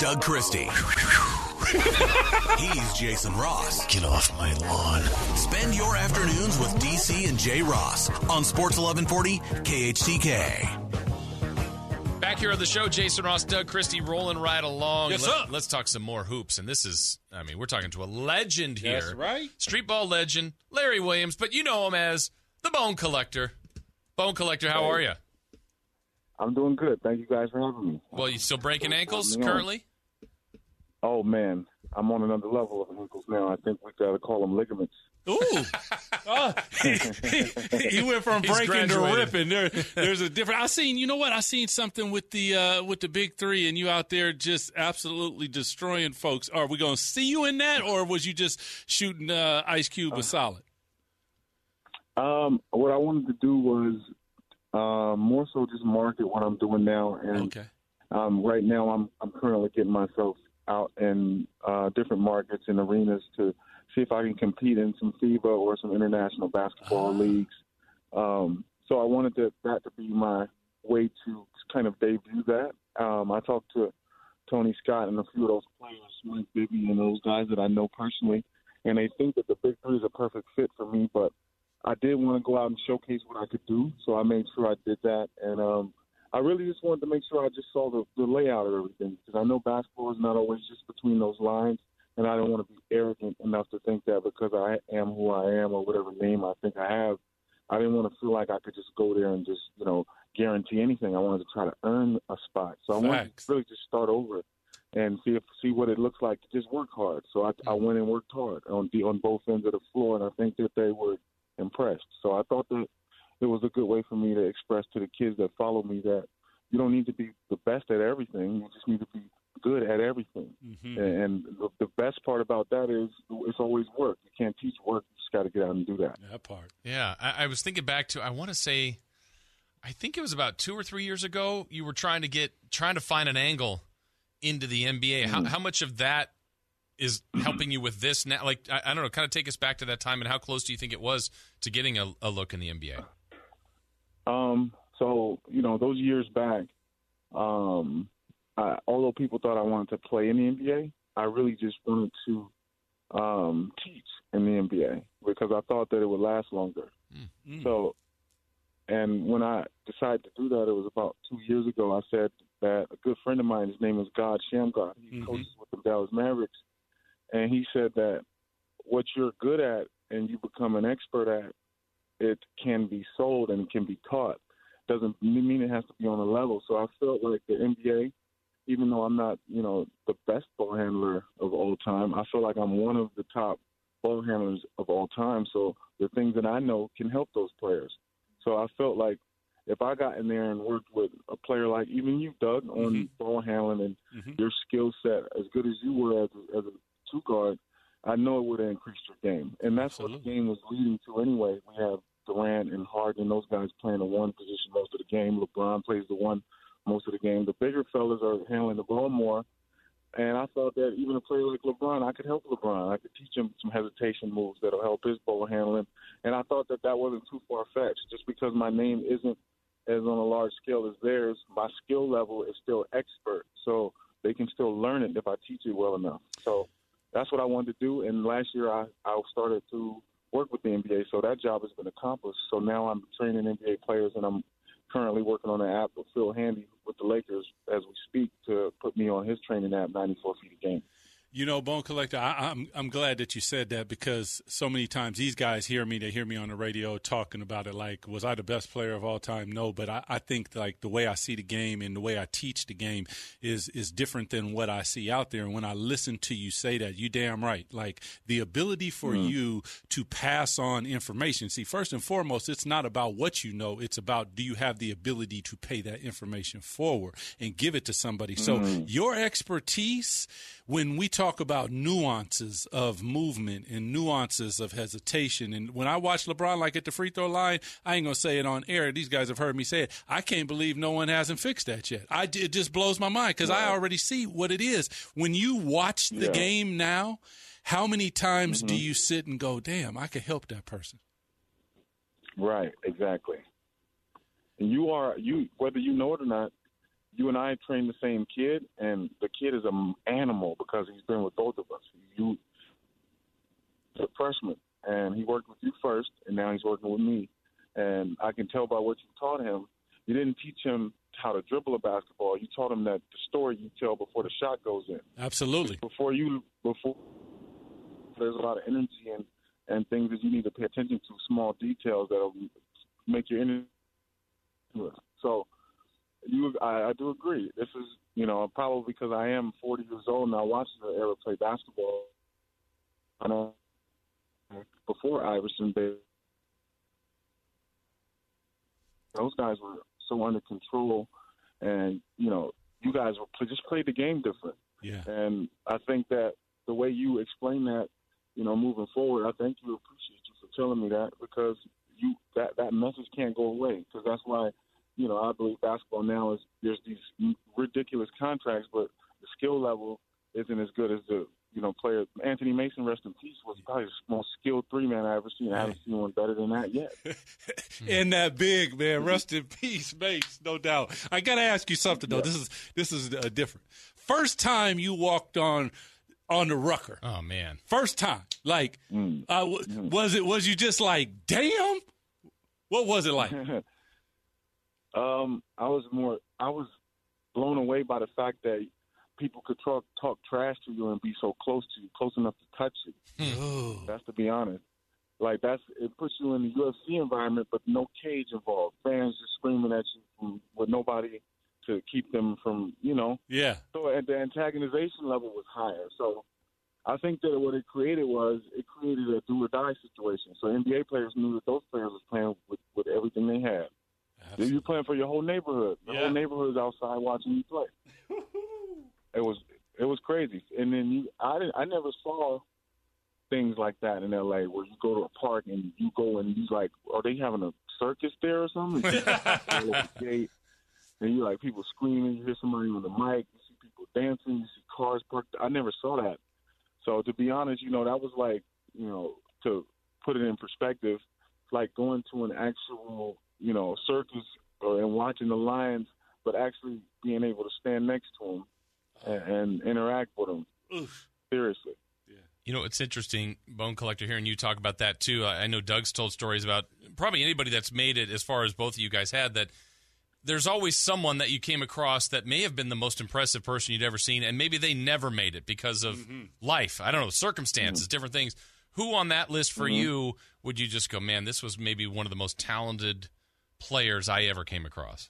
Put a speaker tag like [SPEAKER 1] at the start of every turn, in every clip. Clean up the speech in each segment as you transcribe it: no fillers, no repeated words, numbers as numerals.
[SPEAKER 1] Doug Christie. He's Jason Ross.
[SPEAKER 2] Get off my lawn.
[SPEAKER 1] Spend your afternoons with DC and Jay Ross on Sports 1140 KHTK.
[SPEAKER 3] Back here on the show, Jason Ross, Doug Christie, rolling right along.
[SPEAKER 4] Yes, sir.
[SPEAKER 3] Let's talk some more hoops. And this is, we're talking to a legend here.
[SPEAKER 4] That's right.
[SPEAKER 3] Street ball legend, Larry Williams, but you know him as the Bone Collector. Bone Collector, how are you?
[SPEAKER 5] I'm doing good. Thank you guys for having me.
[SPEAKER 3] Well, you still breaking ankles currently?
[SPEAKER 5] Oh, man. I'm on another level of ankles now. I think we got to call them ligaments.
[SPEAKER 4] Ooh. He went from
[SPEAKER 3] He's
[SPEAKER 4] breaking to
[SPEAKER 3] graduated.
[SPEAKER 4] ripping. There's a different. I seen something with the big three, and you out there just absolutely destroying folks. Are we going to see you in that, or was you just shooting Ice Cube with solid?
[SPEAKER 5] What I wanted to do was more so just market what I'm doing now. And
[SPEAKER 4] Okay.
[SPEAKER 5] right now I'm currently getting myself out in different markets and arenas to see if I can compete in some FIBA or some international basketball leagues. So I wanted that to be my way to kind of debut that. I talked to Tony Scott and a few of those players, Mike Bibby and those guys that I know personally, and they think that the Big Three is a perfect fit for me, but I did want to go out and showcase what I could do, so I made sure I did that. And I really just wanted to make sure I just saw the layout of everything, because I know basketball is not always just between those lines, and I don't want to be arrogant enough to think that because I am who I am or whatever name I think I have, I didn't want to feel like I could just go there and just, guarantee anything. I wanted to try to earn a spot. So I wanted to really just start over and see what it looks like to just work hard. So I went and worked hard on both ends of the floor, and I think that they were impressed. So I thought that it was a good way for me to express to the kids that follow me that you don't need to be the best at everything. You just need to be good at everything. Mm-hmm. And the best part about that is it's always work. You can't teach work. You just got to get out and do that.
[SPEAKER 4] That part.
[SPEAKER 3] Yeah, I was thinking back to, I think it was about 2 or 3 years ago, you were trying to find an angle into the NBA. Mm-hmm. How much of that is helping you with this now? Like, I don't know, kind of take us back to that time, and how close do you think it was to getting a look in the NBA?
[SPEAKER 5] So, those years back, although people thought I wanted to play in the NBA, I really just wanted to teach in the NBA because I thought that it would last longer. Mm-hmm. So, and when I decided to do that, it was about 2 years ago. I said that a good friend of mine, his name is God Shamgar, he coaches with the Dallas Mavericks, and he said that what you're good at and you become an expert at, it can be sold and it can be taught. Doesn't mean it has to be on a level. So I felt like the NBA, even though I'm not, the best ball handler of all time, I feel like I'm one of the top ball handlers of all time. So the things that I know can help those players. So I felt like if I got in there and worked with a player like even you, Doug, on ball handling and your skill set, as good as you were as a two guard, I know it would have increased your game. And that's what the game was leading to anyway. We have Durant and Harden, those guys playing the one position most of the game. LeBron plays the one most of the game. The bigger fellas are handling the ball more. And I thought that even a player like LeBron, I could help LeBron. I could teach him some hesitation moves that will help his ball handling. And I thought that wasn't too far-fetched. Just because my name isn't as on a large scale as theirs, my skill level is still expert. So they can still learn it if I teach it well enough. So that's what I wanted to do. And last year I started to work with the NBA, so that job has been accomplished. So now I'm training NBA players, and I'm currently working on an app with Phil Handy with the Lakers as we speak to put me on his training app, 94 feet a game.
[SPEAKER 4] Bone Collector, I'm glad that you said that because so many times these guys hear me. They hear me on the radio talking about it like, was I the best player of all time? No, but I think like the way I see the game and the way I teach the game is different than what I see out there. And when I listen to you say that, you damn right. Like the ability for you to pass on information. See, first and foremost, it's not about what you know. It's about do you have the ability to pay that information forward and give it to somebody. So your expertise, when we talk about nuances of movement and nuances of hesitation, and when I watch LeBron like at the free throw line, I ain't going to say it on air. These guys have heard me say it. I can't believe no one hasn't fixed that yet. It just blows my mind because I already see what it is. When you watch the game now, how many times do you sit and go, damn, I could help that person?
[SPEAKER 5] Right, exactly. And you whether you know it or not, you and I trained the same kid, and the kid is an animal because he's been with both of us. He's a freshman, and he worked with you first, and now he's working with me. And I can tell by what you taught him, you didn't teach him how to dribble a basketball. You taught him that the story you tell before the shot goes in.
[SPEAKER 4] Absolutely.
[SPEAKER 5] Before there's a lot of energy and things that you need to pay attention to, small details that will make your energy. So I do agree. This is, probably because I am 40 years old now, watching the era play basketball. I know before Iverson, those guys were so under control, and you guys just played the game different.
[SPEAKER 4] Yeah.
[SPEAKER 5] And I think that the way you explain that, moving forward, I thank you. Appreciate you for telling me that, because that message can't go away. Because that's why, I believe basketball now there's these ridiculous contracts, but the skill level isn't as good as the player. Anthony Mason, rest in peace, was probably the most skilled three-man I ever seen. I haven't seen one better than that yet.
[SPEAKER 4] And that big, man, rest in peace, Mace, no doubt. I got to ask you something, though.
[SPEAKER 5] Yeah.
[SPEAKER 4] This is different. First time you walked on the Rucker.
[SPEAKER 3] Oh, man.
[SPEAKER 4] First time. Like, was you just like, damn? What was it like?
[SPEAKER 5] I was blown away by the fact that people could talk trash to you and be so close to you, close enough to touch you. That's to be honest. Like, it puts you in the UFC environment, but no cage involved. Fans just screaming at you with nobody to keep them from,
[SPEAKER 4] Yeah.
[SPEAKER 5] So at the antagonization level was higher. So I think that what it created a do-or-die situation. So NBA players knew that those players was playing with everything they had.
[SPEAKER 4] Absolutely.
[SPEAKER 5] You're playing for your whole neighborhood. The whole neighborhood is outside watching you play. It was crazy. And then I never saw things like that in LA, where you go to a park and you go and you like, are they having a circus there or something? And you like people screaming, you hear somebody on the mic, you see people dancing, you see cars parked. I never saw that. So to be honest, that was like, to put it in perspective, like going to an actual, circus and watching the lions, but actually being able to stand next to them and interact with them.
[SPEAKER 4] Oof.
[SPEAKER 5] Seriously.
[SPEAKER 3] Yeah. It's interesting, Bone Collector, hearing you talk about that, too. I know Doug's told stories about probably anybody that's made it, as far as both of you guys had, that there's always someone that you came across that may have been the most impressive person you'd ever seen, and maybe they never made it because of life. I don't know, circumstances, different things. Who on that list for you would you just go, man, this was maybe one of the most talented players I ever came across?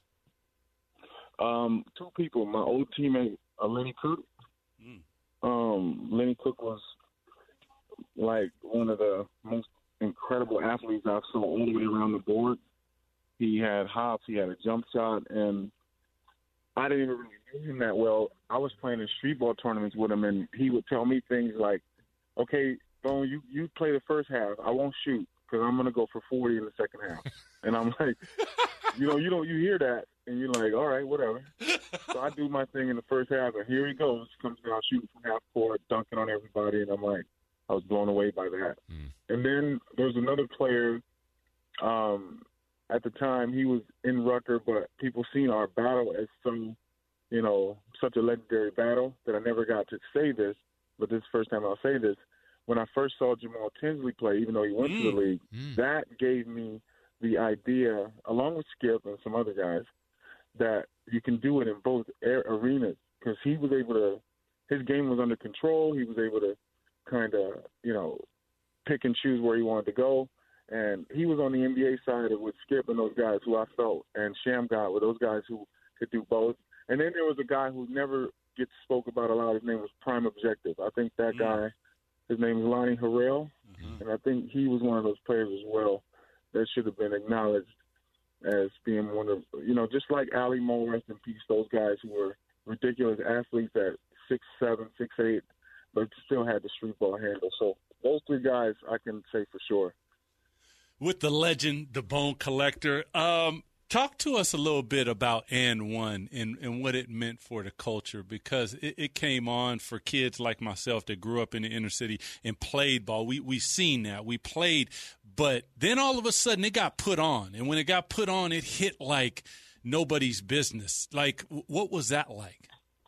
[SPEAKER 5] Two people. My old teammate, Lenny Cook. Lenny Cook was like one of the most incredible athletes I've seen all the way around the board. He had hops, he had a jump shot, and I didn't even really know him that well. I was playing in street ball tournaments with him, and he would tell me things like, okay, Bone, you play the first half. I won't shoot because I'm going to go for 40 in the second half. And I'm like, you hear that, and you're like, all right, whatever. So I do my thing in the first half, and here he goes. Comes down shooting from half court, dunking on everybody, and I'm like, I was blown away by that. And then there's another player. At the time, he was in Rucker, but people seen our battle as such a legendary battle that I never got to say this, but this is the first time I'll say this. When I first saw Jamal Tinsley play, even though he went to the league, that gave me the idea, along with Skip and some other guys, that you can do it in both arenas, because he was able to – his game was under control. He was able to kind of, pick and choose where he wanted to go. And he was on the NBA side with Skip and those guys who I felt, and Shamgar, with those guys who could do both. And then there was a guy who never gets spoke about a lot. His name was Prime Objective. I think that guy, his name is Lonnie Harrell, and I think he was one of those players as well that should have been acknowledged as being one of, just like Ali Mo, rest in peace, those guys who were ridiculous athletes at 6'7", 6'8", but still had the street ball handle. So those three guys I can say for sure.
[SPEAKER 4] With the legend, the Bone Collector. Talk to us a little bit about And One and what it meant for the culture, because it came on for kids like myself that grew up in the inner city and played ball. We seen that. We played, but then all of a sudden it got put on. And when it got put on, it hit like nobody's business. Like, what was that like?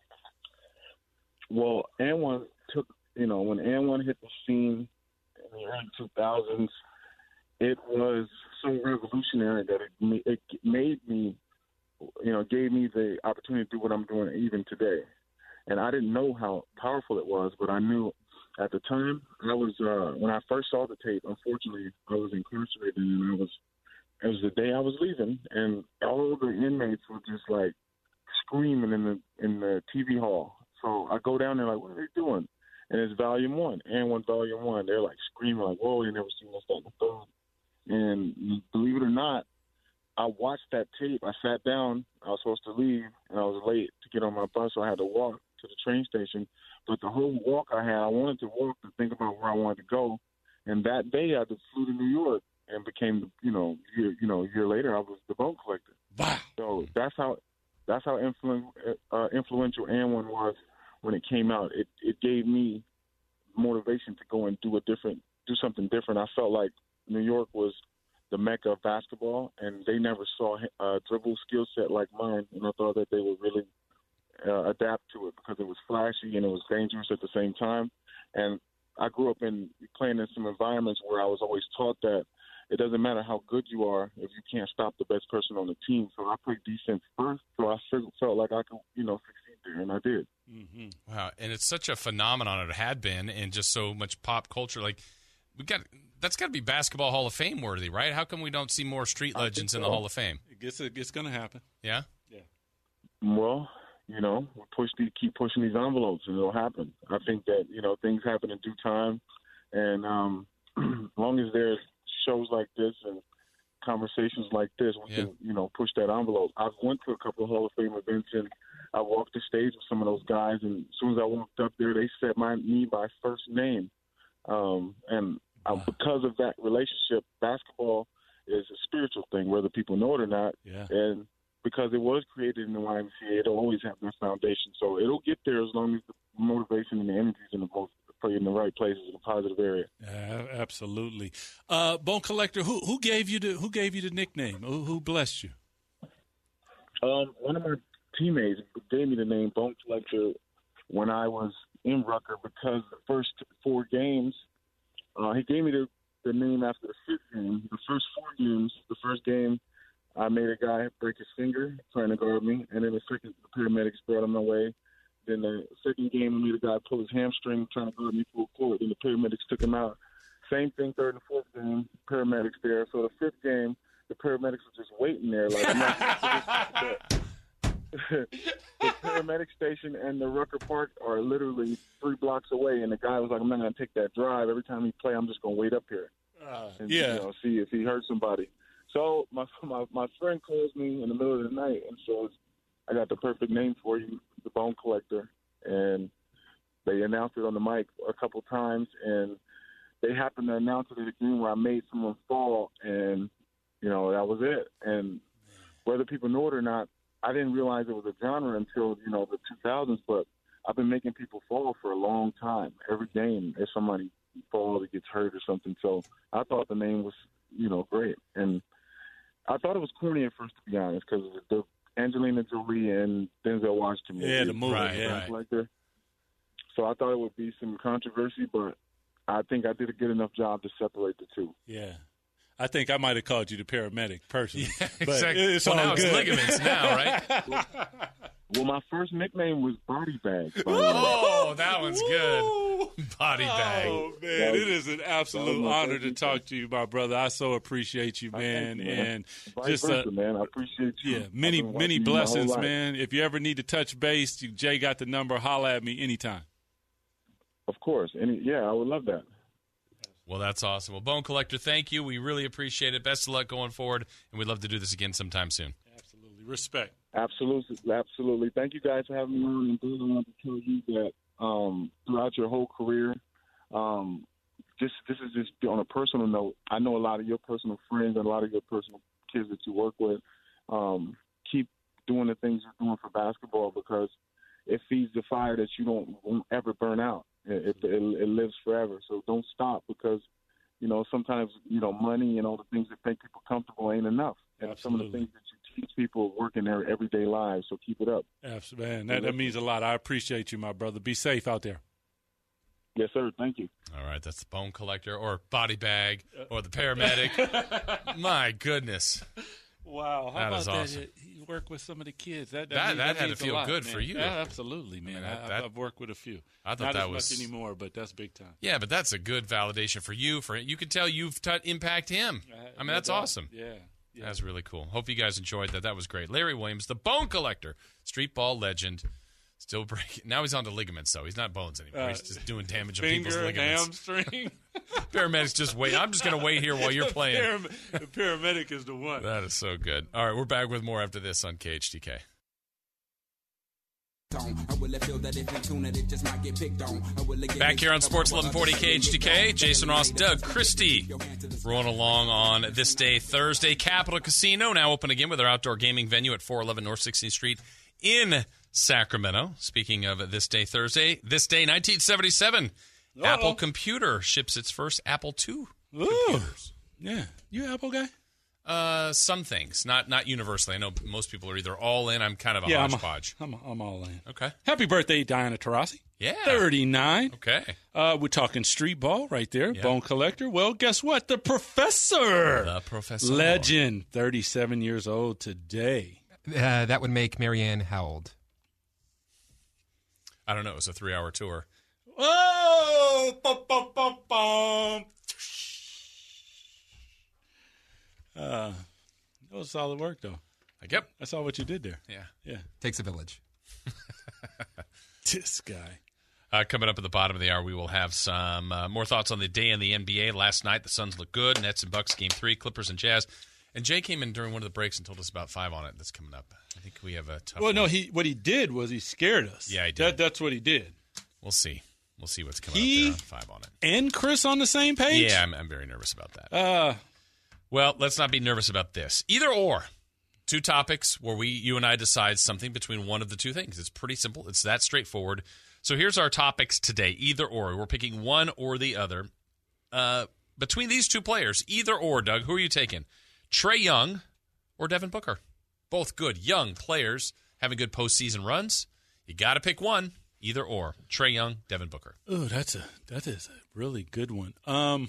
[SPEAKER 5] Well, AND1 took, when AND1 hit the scene in the early 2000s, it was so revolutionary that it made me, gave me the opportunity to do what I'm doing even today. And I didn't know how powerful it was, but I knew at the time when I first saw the tape, unfortunately, I was incarcerated, and it was the day I was leaving, and all the inmates were just like screaming in the TV hall. So I go down there like, what are they doing? And it's Volume 1, AND1 Volume 1. They're like screaming like, whoa, they never seen this, that, and the third. And believe it or not, I watched that tape. I sat down. I was supposed to leave, and I was late to get on my bus, so I had to walk to the train station. But the whole walk I wanted to walk to think about where I wanted to go. And that day, I just flew to New York and became, a year later, I was the Bone Collector.
[SPEAKER 4] Wow.
[SPEAKER 5] So that's how influential AND1 was when it came out. It gave me motivation to go and do something different. I felt like New York was the mecca of basketball, and they never saw a dribble skill set like mine, and I thought that they would really adapt to it because it was flashy and it was dangerous at the same time. And I grew up playing in some environments where I was always taught that it doesn't matter how good you are if you can't stop the best person on the team. So I played defense first, so I felt like I could, succeed there, and I did.
[SPEAKER 3] Mm-hmm. Wow, and it's such a phenomenon. It had been, and just so much pop culture. Like that's got to be Basketball Hall of Fame worthy, right? How come we don't see more street legends in the Hall of Fame?
[SPEAKER 4] It's going to happen.
[SPEAKER 3] Yeah.
[SPEAKER 5] Yeah. Well, we keep pushing these envelopes, and it'll happen. I think that things happen in due time, and as long as there's shows like this and conversations like this, we can push that envelope. I've went to a couple of Hall of Fame events, and I walked the stage with some of those guys, and as soon as I walked up there, they said me by first name, because of that relationship, basketball is a spiritual thing, whether people know it or not.
[SPEAKER 4] Yeah.
[SPEAKER 5] And because it was created in the YMCA, it'll always have that foundation. So it'll get there as long as the motivation and the energy is in the right places in a positive area.
[SPEAKER 4] Absolutely. Bone Collector, who gave you the nickname? Who blessed you?
[SPEAKER 5] One of my teammates gave me the name Bone Collector when I was in Rucker, because the first 4 games, he gave me the name after the 5th game. The first 4 games, the first game, I made a guy break his finger trying to guard me, and then the paramedics brought him away. Then the second game, I made a guy pull his hamstring trying to guard me full court. Then the paramedics took him out. Same thing, 3rd and 4th game, paramedics there. So the 5th game, the paramedics were just waiting there. The paramedic station and the Rucker Park are literally 3 blocks away, and the guy was like, I'm not going to take that drive. Every time he play, I'm just going to wait up here and see if he hurt somebody. So my friend calls me in the middle of the night and says, I got the perfect name for you, the Bone Collector. And they announced it on the mic a couple times, and they happened to announce it at a game where I made someone fall, and, that was it. And whether people know it or not, I didn't realize it was a genre until, the 2000s, but I've been making people fall for a long time. Every game, if somebody falls or gets hurt or something. So I thought the name was, great. And I thought it was corny at first, to be honest, because the Angelina Jolie and Denzel Washington movie.
[SPEAKER 4] Yeah, the movie,
[SPEAKER 3] right.
[SPEAKER 5] Like that. So I thought it would be some controversy, but I think I did a good enough job to separate the two.
[SPEAKER 4] Yeah. I think I might have called you the paramedic personally.
[SPEAKER 3] Yeah,
[SPEAKER 4] but
[SPEAKER 3] exactly.
[SPEAKER 4] it's
[SPEAKER 3] now
[SPEAKER 4] good.
[SPEAKER 3] it's ligaments now, right?
[SPEAKER 5] Well, my first nickname was Body Bag.
[SPEAKER 3] Oh, that one's good. Body Bag.
[SPEAKER 4] Oh, man, it is an absolute honor to talk to you, my brother. I so appreciate you, man. And
[SPEAKER 5] Vice versa, man. I appreciate you.
[SPEAKER 4] Yeah, many blessings, man. If you ever need to touch base, Jay got the number. Holla at me anytime.
[SPEAKER 5] Of course. I would love that.
[SPEAKER 3] Well, that's awesome. Well, Bone Collector, thank you. We really appreciate it. Best of luck going forward, and we'd love to do this again sometime soon.
[SPEAKER 4] Absolutely. Respect.
[SPEAKER 5] Absolutely. Thank you guys for having me on. And I want to tell you that throughout your whole career, this is just on a personal note. I know a lot of your personal friends and a lot of your personal kids that you work with. Keep doing the things you're doing for basketball, because it feeds the fire that you won't ever burn out. It lives forever. So don't stop, because, sometimes, money and all the things that make people comfortable ain't enough. And
[SPEAKER 4] Absolutely.
[SPEAKER 5] some of the things that you these people work in their everyday lives. So keep it up.
[SPEAKER 4] Absolutely, man. That means a lot. I appreciate you, my brother. Be safe out there.
[SPEAKER 5] Yes, sir. Thank you.
[SPEAKER 3] All right, that's the bone collector or body bag or the paramedic. My goodness.
[SPEAKER 4] Wow. How
[SPEAKER 3] That
[SPEAKER 4] about
[SPEAKER 3] is
[SPEAKER 4] that?
[SPEAKER 3] awesome.
[SPEAKER 4] You work with some of the kids. That
[SPEAKER 3] had to
[SPEAKER 4] means a
[SPEAKER 3] feel
[SPEAKER 4] lot,
[SPEAKER 3] good
[SPEAKER 4] man.
[SPEAKER 3] for you.
[SPEAKER 4] Yeah, absolutely, man. I've worked with a few.
[SPEAKER 3] I thought
[SPEAKER 4] Not
[SPEAKER 3] that
[SPEAKER 4] as
[SPEAKER 3] was
[SPEAKER 4] much anymore, but that's big time.
[SPEAKER 3] Yeah, but that's a good validation for you. You can tell you've impact him. I mean, that's awesome.
[SPEAKER 4] Yeah.
[SPEAKER 3] That's really cool. Hope you guys enjoyed that. That was great. Larry Williams, the bone collector, street ball legend. Still breaking. Now he's on to ligaments, though. He's not bones anymore. He's just doing damage on people's
[SPEAKER 4] Finger,
[SPEAKER 3] ligaments.
[SPEAKER 4] hamstring.
[SPEAKER 3] Paramedic's just wait. I'm just going to wait here while you're playing.
[SPEAKER 4] The paramedic is the one.
[SPEAKER 3] That is so good. All right, we're back with more after this on KHTK. Back here on Sports 1140 KHTK, Jason Ross, Doug Christie, rolling along on this day, Thursday. Capital Casino now open again with their outdoor gaming venue at 411 North 16th Street in Sacramento. Speaking of this day, Thursday, 1977, Apple Computer ships its first Apple II computers.
[SPEAKER 4] Yeah. You an Apple guy?
[SPEAKER 3] Some things, not universally. I know most people are either all in. I'm kind of a hodgepodge.
[SPEAKER 4] I'm all in.
[SPEAKER 3] Okay.
[SPEAKER 4] Happy birthday, Diana Taurasi.
[SPEAKER 3] Yeah.
[SPEAKER 4] 39.
[SPEAKER 3] Okay.
[SPEAKER 4] We're talking street ball right there. Yeah. Bone collector. Well, guess what? The professor. Legend. 37 years old today.
[SPEAKER 2] That would make Marianne how old?
[SPEAKER 3] I don't know. It was a 3-hour tour.
[SPEAKER 4] Oh! Bum, bum, bum, bum. That was solid work, though.
[SPEAKER 3] Yep.
[SPEAKER 4] I saw what you did there.
[SPEAKER 3] Yeah.
[SPEAKER 2] Takes a village.
[SPEAKER 4] This guy.
[SPEAKER 3] Coming up at the bottom of the hour, we will have some more thoughts on the day in the NBA. Last night, the Suns looked good. Nets and Bucks, Game 3, Clippers and Jazz. And Jay came in during one of the breaks and told us about 5 on it that's coming up. I think we have a tough one.
[SPEAKER 4] No, what he did was he scared us.
[SPEAKER 3] Yeah, he did.
[SPEAKER 4] That's what he did.
[SPEAKER 3] We'll see. We'll see what's coming up there on 5 on it.
[SPEAKER 4] And Chris on the same page?
[SPEAKER 3] Yeah, I'm very nervous about that. Well, let's not be nervous about this. Either or. 2 topics where you and I decide something between one of the 2 things. It's pretty simple. It's that straightforward. So here's our topics today. Either or. We're picking one or the other. Between these 2 players, either or, Doug, who are you taking? Trae Young or Devin Booker? Both good young players having good postseason runs. You got to pick one. Either or. Trae Young, Devin Booker.
[SPEAKER 4] Oh, that is a really good one. I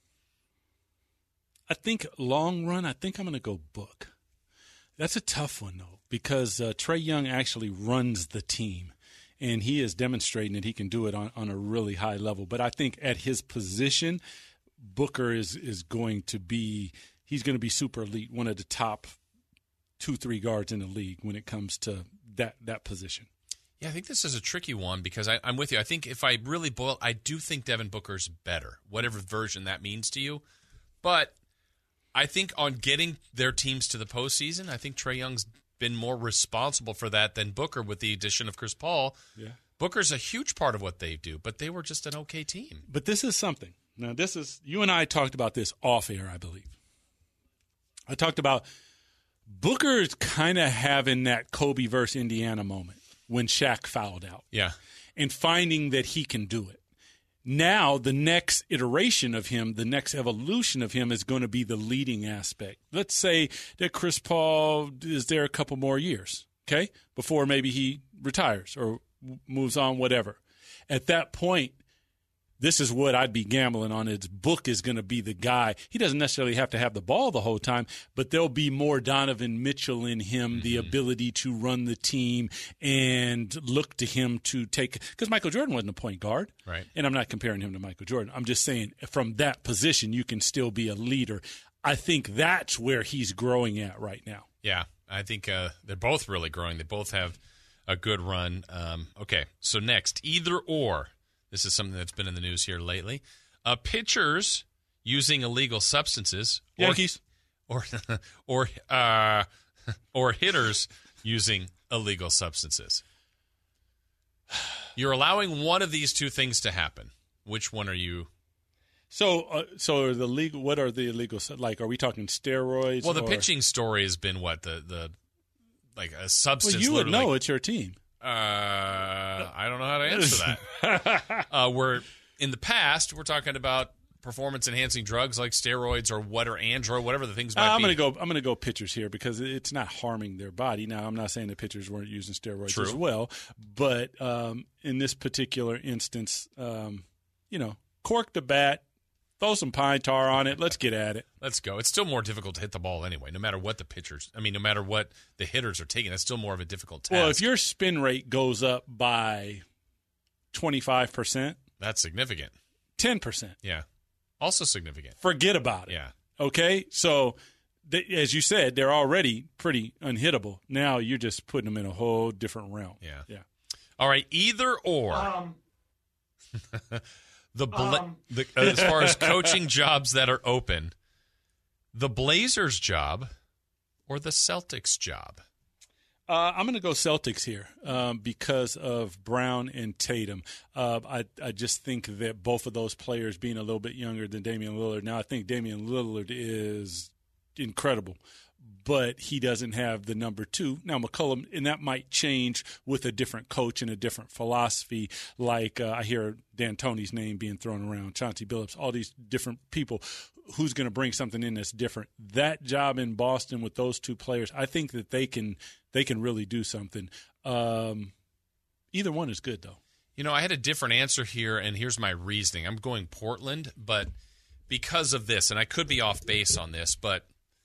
[SPEAKER 4] think long run, I think I'm going to go Book. That's a tough one, though, because Trae Young actually runs the team, and he is demonstrating that he can do it on a really high level. But I think at his position, Booker is going to be – he's going to be super elite, one of the top 2-3 guards in the league when it comes to that position.
[SPEAKER 3] Yeah, I think this is a tricky one because I'm with you. I think if I really boil, I do think Devin Booker's better, whatever version that means to you. But I think on getting their teams to the postseason, I think Trae Young's been more responsible for that than Booker with the addition of Chris Paul.
[SPEAKER 4] Yeah.
[SPEAKER 3] Booker's a huge part of what they do, but they were just an okay team.
[SPEAKER 4] But this is something. Now, you and I talked about this off air, I believe. I talked about Booker's kind of having that Kobe versus Indiana moment when Shaq fouled out.
[SPEAKER 3] Yeah.
[SPEAKER 4] And finding that he can do it. Now, the next iteration of him, the next evolution of him is going to be the leading aspect. Let's say that Chris Paul is there a couple more years, okay, before maybe he retires or moves on, whatever. At that point, this is what I'd be gambling on. His Book is going to be the guy. He doesn't necessarily have to have the ball the whole time, but there'll be more Donovan Mitchell in him, the ability to run the team and look to him to take – because Michael Jordan wasn't a point guard.
[SPEAKER 3] Right.
[SPEAKER 4] And I'm not comparing him to Michael Jordan. I'm just saying from that position, you can still be a leader. I think that's where he's growing at right now.
[SPEAKER 3] Yeah, I think they're both really growing. They both have a good run. Okay, so next, either or. This is something that's been in the news here lately. Pitchers using illegal substances,
[SPEAKER 4] Yankees,
[SPEAKER 3] or hitters using illegal substances. You're allowing one of these 2 things to happen. Which one are you?
[SPEAKER 4] So are the legal? What are the illegal? Like, are we talking steroids?
[SPEAKER 3] Well, the pitching story has been what the like a substance.
[SPEAKER 4] Well, you would know. It's your team.
[SPEAKER 3] I don't know how to answer that. We're in the past, we're talking about performance-enhancing drugs like steroids or Android, whatever the things might
[SPEAKER 4] I'm
[SPEAKER 3] be.
[SPEAKER 4] I'm going to go pitchers here because it's not harming their body. Now, I'm not saying the pitchers weren't using steroids as well, but in this particular instance, cork the bat, throw some pine tar on it. Let's get at it.
[SPEAKER 3] Let's go. It's still more difficult to hit the ball anyway, no matter what no matter what the hitters are taking. That's still more of a difficult task.
[SPEAKER 4] Well, if your spin rate goes up by 25%,
[SPEAKER 3] that's significant.
[SPEAKER 4] 10%.
[SPEAKER 3] Yeah. Also significant.
[SPEAKER 4] Forget about it.
[SPEAKER 3] Yeah.
[SPEAKER 4] Okay? So, as you said, they're already pretty unhittable. Now you're just putting them in a whole different realm.
[SPEAKER 3] Yeah.
[SPEAKER 4] Yeah.
[SPEAKER 3] All right. Either or. As far as coaching jobs that are open, the Blazers job or the Celtics job?
[SPEAKER 4] I'm going to go Celtics here because of Brown and Tatum. I just think that both of those players being a little bit younger than Damian Lillard. Now, I think Damian Lillard is incredible, but he doesn't have the number 2. Now, McCollum, and that might change with a different coach and a different philosophy. Like I hear D'Antoni's name being thrown around, Chauncey Billups, all these different people. Who's going to bring something in that's different? That job in Boston with those 2 players, I think that they can really do something. Either one is good, though.
[SPEAKER 3] I had a different answer here, and here's my reasoning. I'm going Portland, but because of this, and I could be off base on this, but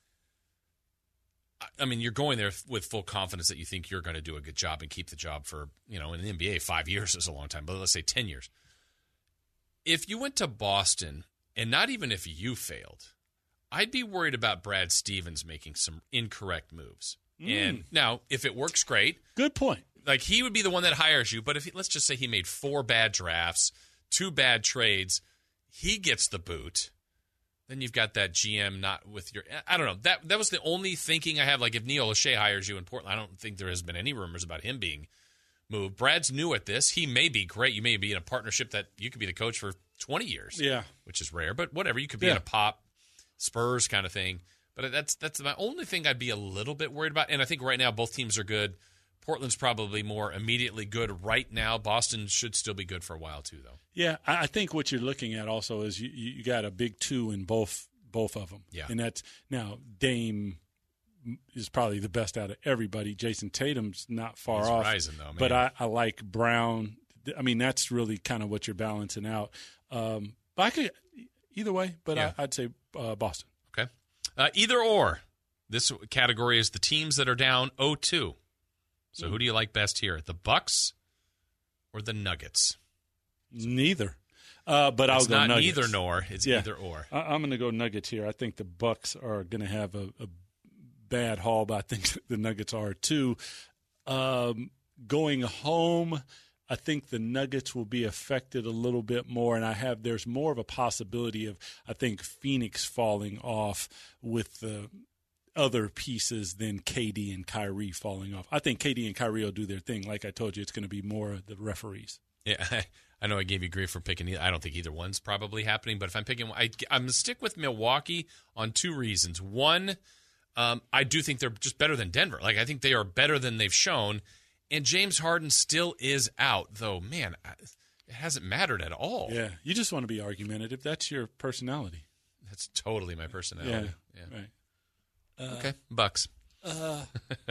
[SPEAKER 3] I mean, you're going there with full confidence that you think you're going to do a good job and keep the job for, in the NBA, 5 years is a long time, but let's say 10 years. If you went to Boston, and not even if you failed, I'd be worried about Brad Stevens making some incorrect moves. And now, if it works, great.
[SPEAKER 4] Good point.
[SPEAKER 3] Like, he would be the one that hires you, but let's just say he made 4 bad drafts, 2 bad trades, he gets the boot. Then you've got that GM not with your – I don't know. That was the only thinking I have. Like, if Neil O'Shea hires you in Portland, I don't think there has been any rumors about him being moved. Brad's new at this. He may be great. You may be in a partnership that you could be the coach for 20 years.
[SPEAKER 4] Yeah.
[SPEAKER 3] Which is rare, but whatever. You could be in a Pop, Spurs kind of thing. But that's my only thing I'd be a little bit worried about. And I think right now both teams are good. Portland's probably more immediately good right now. Boston should still be good for a while too, though.
[SPEAKER 4] Yeah, I think what you're looking at also is you got a big 2 in both of them.
[SPEAKER 3] Yeah.
[SPEAKER 4] And that's now Dame is probably the best out of everybody. Jason Tatum's not far off.
[SPEAKER 3] Rising, though, man.
[SPEAKER 4] But I like Brown. I mean, that's really kind of what you're balancing out. But I could either way, but yeah. I'd say Boston.
[SPEAKER 3] Okay. Either or. This category is the teams that are down 0-2. So who do you like best here? The Bucks or the Nuggets?
[SPEAKER 4] Neither. But I'll go Nuggets.
[SPEAKER 3] It's not neither nor. It's either or.
[SPEAKER 4] I'm going to go Nuggets here. I think the Bucks are going to have a bad haul, but I think the Nuggets are too. Going home, I think the Nuggets will be affected a little bit more, and there's more of a possibility of, I think, Phoenix falling off with the other pieces than KD and Kyrie falling off. I think KD and Kyrie will do their thing. Like I told you, it's going to be more of the referees.
[SPEAKER 3] Yeah, I know I gave you grief for picking. I don't think either one's probably happening, but if I'm picking one, I'm going to stick with Milwaukee on 2 reasons. One, I do think they're just better than Denver. Like, I think they are better than they've shown. And James Harden still is out, though, man, it hasn't mattered at all.
[SPEAKER 4] Yeah, you just want to be argumentative. That's your personality.
[SPEAKER 3] That's totally my personality.
[SPEAKER 4] Yeah. Right.
[SPEAKER 3] Okay, Bucks. All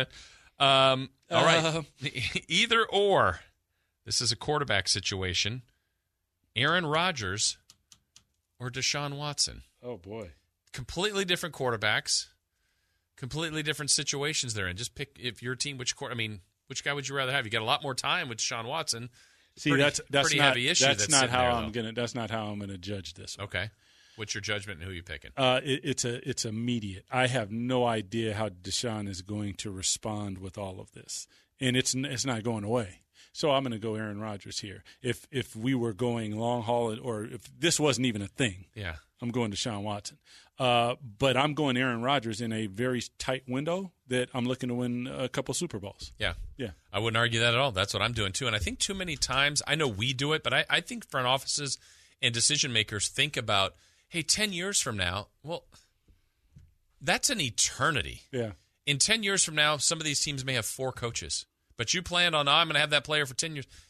[SPEAKER 3] right. Either or. This is a quarterback situation. Aaron Rodgers or Deshaun Watson.
[SPEAKER 4] Oh, boy.
[SPEAKER 3] Completely different quarterbacks. Completely different situations they're in. Just pick, if your team, which guy would you rather have? You got a lot more time with Deshaun Watson.
[SPEAKER 4] See, that's
[SPEAKER 3] pretty
[SPEAKER 4] not,
[SPEAKER 3] heavy issue.
[SPEAKER 4] That's not how I'm gonna. That's not how I'm gonna judge this one.
[SPEAKER 3] Okay. What's your judgment and who are you picking?
[SPEAKER 4] It's immediate. I have no idea how Deshaun is going to respond with all of this, and it's not going away. So I'm going to go Aaron Rodgers here. If we were going long haul, or if this wasn't even a thing,
[SPEAKER 3] yeah,
[SPEAKER 4] I'm going Deshaun Watson. But I'm going Aaron Rodgers in a very tight window that I'm looking to win a couple Super Bowls.
[SPEAKER 3] Yeah.
[SPEAKER 4] Yeah.
[SPEAKER 3] I wouldn't argue that at all. That's what I'm doing too. And I think too many times, I know we do it, but I think front offices and decision makers think about, hey, 10 years from now, well, that's an eternity.
[SPEAKER 4] Yeah. In
[SPEAKER 3] 10 years from now, some of these teams may have 4 coaches. But you planned on, I'm going to have that player for 10 years.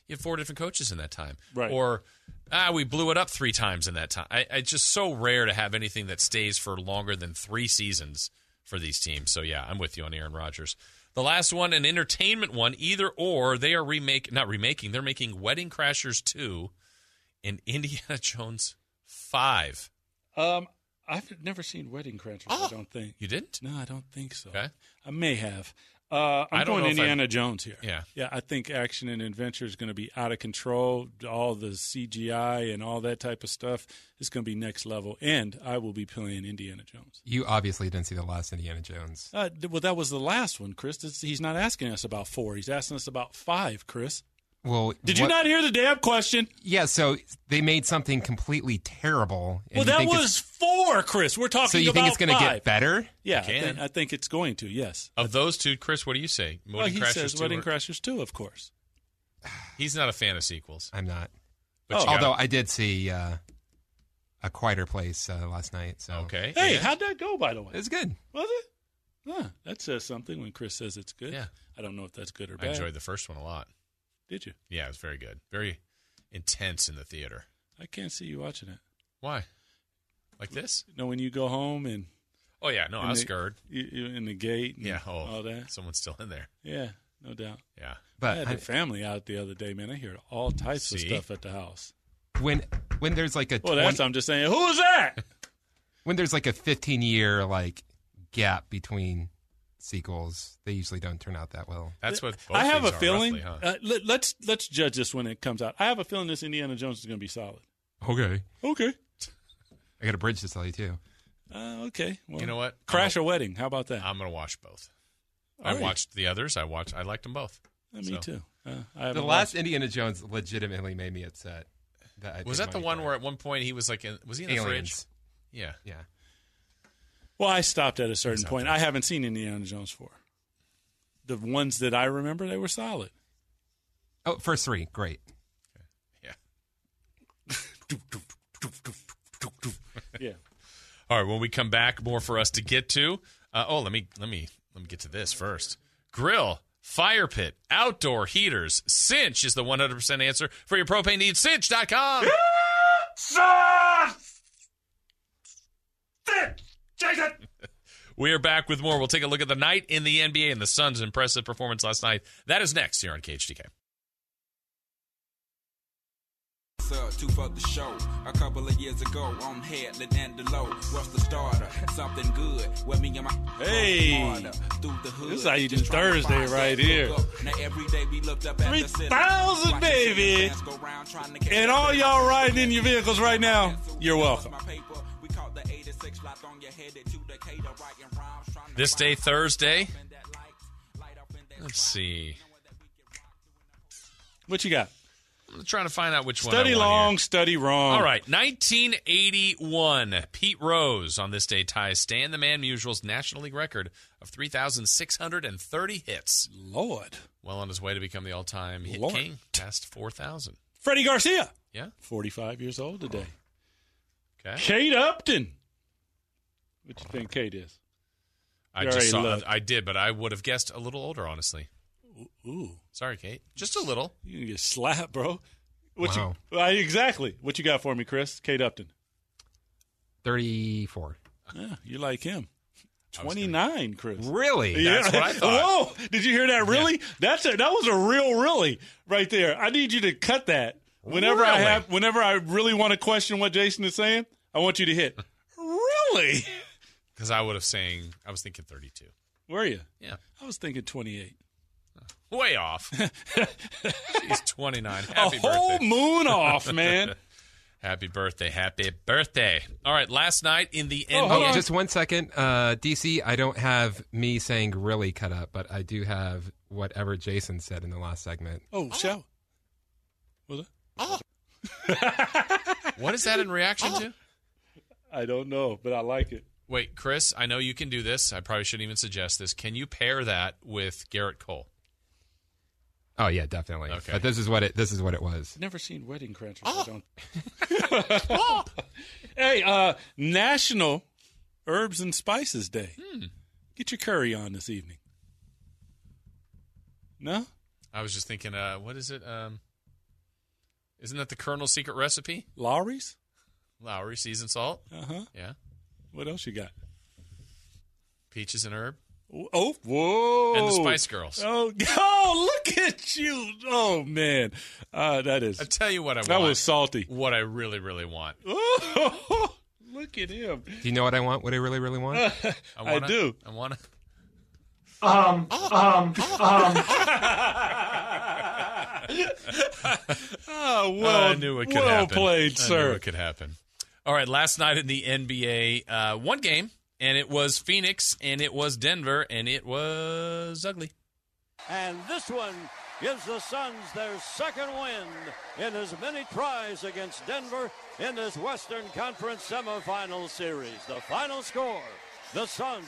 [SPEAKER 3] You had 4 different coaches in that time.
[SPEAKER 4] Right.
[SPEAKER 3] Or, we blew it up 3 times in that time. It's just so rare to have anything that stays for longer than 3 seasons for these teams. So, yeah, I'm with you on Aaron Rodgers. The last one, an entertainment one, either or. They are they're making Wedding Crashers 2 and Indiana Jones 5.
[SPEAKER 4] I've never seen Wedding Crashers, I don't think.
[SPEAKER 3] You didn't?
[SPEAKER 4] No, I don't think so.
[SPEAKER 3] Okay.
[SPEAKER 4] I may have. I'm going Indiana Jones here.
[SPEAKER 3] Yeah.
[SPEAKER 4] Yeah, I think action and adventure is going to be out of control. All the CGI and all that type of stuff is going to be next level. And I will be playing Indiana Jones.
[SPEAKER 2] You obviously didn't see the last Indiana Jones.
[SPEAKER 4] Well, that was the last one, Chris. He's not asking us about 4. He's asking us about 5, Chris.
[SPEAKER 2] Well,
[SPEAKER 4] Did you not hear the damn question?
[SPEAKER 2] Yeah, so they made something completely terrible.
[SPEAKER 4] Well, that was 4, Chris. We're talking about 5.
[SPEAKER 2] So you think it's going to get better?
[SPEAKER 4] Yeah, I think it's going to, yes.
[SPEAKER 3] Of those 2, Chris, what do you say?
[SPEAKER 4] He says Wedding Crashers 2, of course.
[SPEAKER 3] He's not a fan of sequels.
[SPEAKER 2] I'm not.
[SPEAKER 3] But
[SPEAKER 2] although I did see A Quieter Place last night. So
[SPEAKER 3] okay.
[SPEAKER 4] Hey, how'd that go, by the way?
[SPEAKER 2] It was good.
[SPEAKER 4] Was it? Huh, that says something when Chris says it's good.
[SPEAKER 3] Yeah.
[SPEAKER 4] I don't know if that's good or
[SPEAKER 3] I
[SPEAKER 4] bad.
[SPEAKER 3] enjoyed the first one a lot.
[SPEAKER 4] Did you?
[SPEAKER 3] Yeah, it was very good. Very intense in the theater.
[SPEAKER 4] I can't see you watching it.
[SPEAKER 3] Why? Like this?
[SPEAKER 4] You know, when you go home and...
[SPEAKER 3] Oh, yeah. No, I was scared.
[SPEAKER 4] You're in the gate and all that.
[SPEAKER 3] Someone's still in there.
[SPEAKER 4] Yeah, no doubt.
[SPEAKER 3] Yeah.
[SPEAKER 4] I had the family out the other day, man. I hear all types of stuff at the house.
[SPEAKER 2] When there's like a...
[SPEAKER 4] Well, I'm just saying, who's that?
[SPEAKER 2] When there's like a 15-year gap between sequels, they usually don't turn out that well.
[SPEAKER 3] That's what both
[SPEAKER 4] I have a
[SPEAKER 3] these are
[SPEAKER 4] feeling.
[SPEAKER 3] roughly, huh?
[SPEAKER 4] Let's judge this when it comes out. I have a feeling this Indiana Jones is going to be solid.
[SPEAKER 2] Okay.
[SPEAKER 4] I
[SPEAKER 2] got a bridge to tell you, too.
[SPEAKER 4] Okay. Well,
[SPEAKER 3] you know what?
[SPEAKER 4] Crash a Wedding. How about that?
[SPEAKER 3] I'm going to watch both.
[SPEAKER 4] All
[SPEAKER 3] I
[SPEAKER 4] right.
[SPEAKER 3] watched the others. I liked them both.
[SPEAKER 4] Me too.
[SPEAKER 2] The last Indiana Jones legitimately made me upset.
[SPEAKER 3] Was that the one where at one point he was like, was he in the fridge? Yeah.
[SPEAKER 2] Yeah.
[SPEAKER 4] Well, I stopped at a certain point. I haven't seen Indiana Jones 4. The ones that I remember, they were solid.
[SPEAKER 2] Oh, first 3, great.
[SPEAKER 3] Yeah.
[SPEAKER 4] Yeah.
[SPEAKER 3] All right. When we come back, more for us to get to. Let me get to this first. Grill, fire pit, outdoor heaters. Cinch is the 100% answer for your propane needs. Cinch.com.
[SPEAKER 4] Jason!
[SPEAKER 3] We are back with more. We'll take a look at the night in the NBA and the Suns' impressive performance last night. That is next here on KHTK.
[SPEAKER 6] Two for the show. A couple of years ago on Headland and the Low. What's the starter? Something good. With me and my
[SPEAKER 4] this is how you do Thursday right here.
[SPEAKER 6] Now every day we looked up at
[SPEAKER 4] 3,000, baby. And all y'all riding in your vehicles right now, you're welcome.
[SPEAKER 3] This day, Thursday. Let's see.
[SPEAKER 4] What you got?
[SPEAKER 3] I'm trying to find out which one.
[SPEAKER 4] Study long, study wrong.
[SPEAKER 3] All right, 1981. Pete Rose on this day ties Stan the Man Musial's National League record of 3,630 hits.
[SPEAKER 4] Lord.
[SPEAKER 3] Well on his way to become the all-time hit king, past 4,000.
[SPEAKER 4] Freddie Garcia.
[SPEAKER 3] Yeah.
[SPEAKER 4] 45 years old today.
[SPEAKER 3] Okay.
[SPEAKER 4] Kate Upton. What you think Kate is?
[SPEAKER 3] I did, but I would have guessed a little older, honestly.
[SPEAKER 4] Ooh.
[SPEAKER 3] Sorry, Kate. Just a little.
[SPEAKER 4] You can get slapped, bro.
[SPEAKER 2] Wow.
[SPEAKER 4] Exactly. What you got for me, Chris? Kate Upton.
[SPEAKER 2] 34.
[SPEAKER 4] Yeah, you like him. 29, Chris.
[SPEAKER 2] Really?
[SPEAKER 3] That's what I thought.
[SPEAKER 4] Whoa! Did you hear that? Really?
[SPEAKER 3] Yeah.
[SPEAKER 4] That was a real really right there. I need you to cut that. Whenever I really want to question what Jason is saying, I want you to hit. Really?
[SPEAKER 3] Because I was thinking 32.
[SPEAKER 4] Were you?
[SPEAKER 3] Yeah.
[SPEAKER 4] I was thinking 28.
[SPEAKER 3] Way off. She's 29. Happy
[SPEAKER 4] a whole
[SPEAKER 3] birthday.
[SPEAKER 4] moon off, man.
[SPEAKER 3] Happy birthday. Happy birthday. All right, last night in the NBA.
[SPEAKER 2] Oh, just 1 second. DC, I don't have me saying really cut up, but I do have whatever Jason said in the last segment.
[SPEAKER 4] Shall. Was it?
[SPEAKER 3] What is that in reaction to?
[SPEAKER 4] I don't know, but I like it.
[SPEAKER 3] Wait, Chris, I know you can do this. I probably shouldn't even suggest this. Can you pair that with Garrett Cole?
[SPEAKER 2] Oh yeah, definitely.
[SPEAKER 3] Okay.
[SPEAKER 2] But this is what it was.
[SPEAKER 4] Never seen Wedding Crashers. I don't. Hey, National Herbs and Spices Day. Get your curry on this evening. No?
[SPEAKER 3] I was just thinking, what is it? Isn't that the Colonel's secret recipe?
[SPEAKER 4] Lowry's?
[SPEAKER 3] Lowry, seasoned salt.
[SPEAKER 4] Uh-huh.
[SPEAKER 3] Yeah.
[SPEAKER 4] What else you got?
[SPEAKER 3] Peaches and herb.
[SPEAKER 4] Oh, whoa.
[SPEAKER 3] And the Spice Girls.
[SPEAKER 4] Oh, look at you. Oh, man. That is.
[SPEAKER 3] I tell you what I want.
[SPEAKER 4] That was salty.
[SPEAKER 3] What I really, really want.
[SPEAKER 4] Oh, look at him.
[SPEAKER 2] Do you know what I want? What I really, really want?
[SPEAKER 4] I do.
[SPEAKER 3] I want to.
[SPEAKER 4] Oh, well,
[SPEAKER 3] I knew it could
[SPEAKER 4] well
[SPEAKER 3] happen.
[SPEAKER 4] played,
[SPEAKER 3] I
[SPEAKER 4] sir.
[SPEAKER 3] knew it could happen. All right, last night in the NBA, one game, and it was Phoenix, and it was Denver, and it was ugly.
[SPEAKER 7] And this one gives the Suns their second win in as many tries against Denver in this Western Conference semifinal series. The final score, the Suns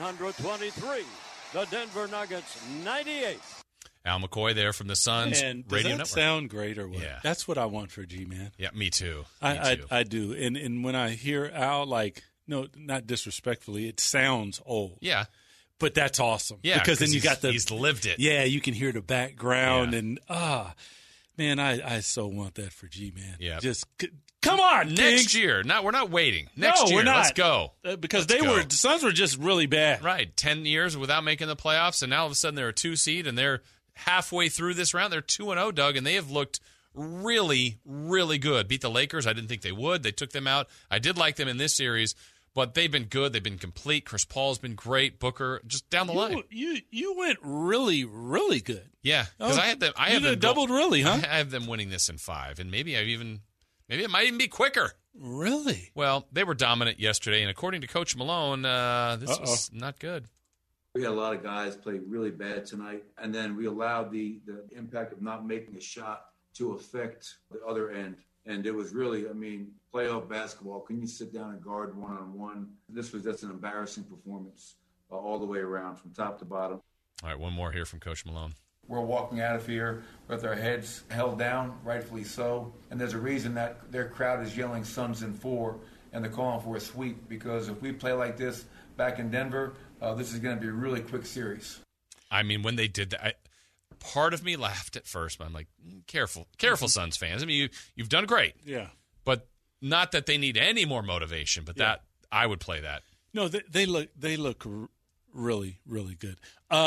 [SPEAKER 7] 123, the Denver Nuggets 98.
[SPEAKER 3] Al McCoy there from the Suns
[SPEAKER 4] And does
[SPEAKER 3] Radio
[SPEAKER 4] that
[SPEAKER 3] Network.
[SPEAKER 4] sound great or what?
[SPEAKER 3] Yeah.
[SPEAKER 4] That's what I want for G-Man.
[SPEAKER 3] Yeah, me too.
[SPEAKER 4] I do. And when I hear Al, like, no, not disrespectfully, it sounds old.
[SPEAKER 3] Yeah.
[SPEAKER 4] But that's awesome.
[SPEAKER 3] Yeah,
[SPEAKER 4] because then you got
[SPEAKER 3] he's lived it.
[SPEAKER 4] Yeah, you can hear the background
[SPEAKER 3] Yeah.
[SPEAKER 4] and man, I so want that for G-Man.
[SPEAKER 3] Yeah.
[SPEAKER 4] Just come on,
[SPEAKER 3] Next
[SPEAKER 4] Kings.
[SPEAKER 3] year. We're not waiting. Next year.
[SPEAKER 4] We're not.
[SPEAKER 3] Let's go.
[SPEAKER 4] Because
[SPEAKER 3] Let's go.
[SPEAKER 4] the Suns were just really bad.
[SPEAKER 3] Right. 10 years without making the playoffs, and now all of a sudden they're a 2 seed, and they're halfway through this round. They're 2-0, Doug, and they have looked really, really good. Beat the Lakers. I didn't think they would. They took them out. I did like them in this series, but they've been good. They've been complete. Chris Paul's been great. Booker, just down the line.
[SPEAKER 4] You went really, really good.
[SPEAKER 3] Yeah, because I had them. I
[SPEAKER 4] You
[SPEAKER 3] have them
[SPEAKER 4] doubled really, huh?
[SPEAKER 3] I have them winning this in 5, and maybe it might even be quicker.
[SPEAKER 4] Really?
[SPEAKER 3] Well, they were dominant yesterday, and according to Coach Malone, this was not good.
[SPEAKER 8] We had a lot of guys play really bad tonight, and then we allowed the impact of not making a shot to affect the other end. And it was really, playoff basketball. Can you sit down and guard one-on-one? This was just an embarrassing performance all the way around from top to bottom.
[SPEAKER 3] All right, one more here from Coach Malone.
[SPEAKER 9] We're walking out of here with our heads held down, rightfully so. And there's a reason that their crowd is yelling Suns in 4, and they're calling for a sweep, because if we play like this back in Denver, this is going to be a really quick series.
[SPEAKER 3] When they did that, part of me laughed at first, but I'm like, careful, Suns fans. You've done great.
[SPEAKER 4] Yeah.
[SPEAKER 3] But not that they need any more motivation, but that I would play that.
[SPEAKER 4] No, they look really, really good.